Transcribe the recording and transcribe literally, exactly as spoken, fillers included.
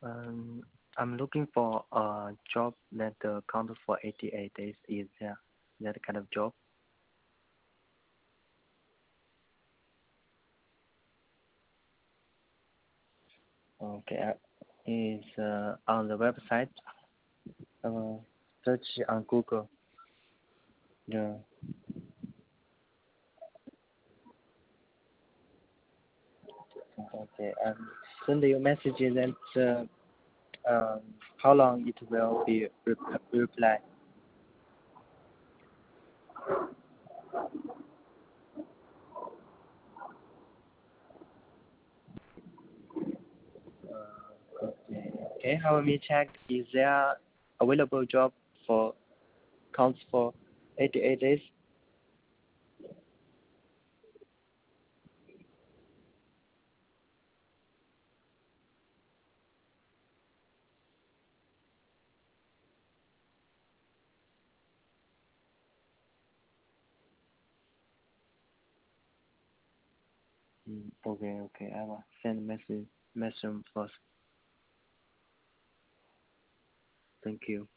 Um, I'm looking for a job that uh, counts for eighty-eight days. Is there that kind of job? Okay, uh, is uh, on the website. Uh, search on Google. Yeah. Okay. Um, send you message that uh, um, how long it will be rep- reply. Uh, okay. Okay. How me check? Is there available job for counts for eighty-eight days? Mm, okay. Okay. I will send message message first. Thank you.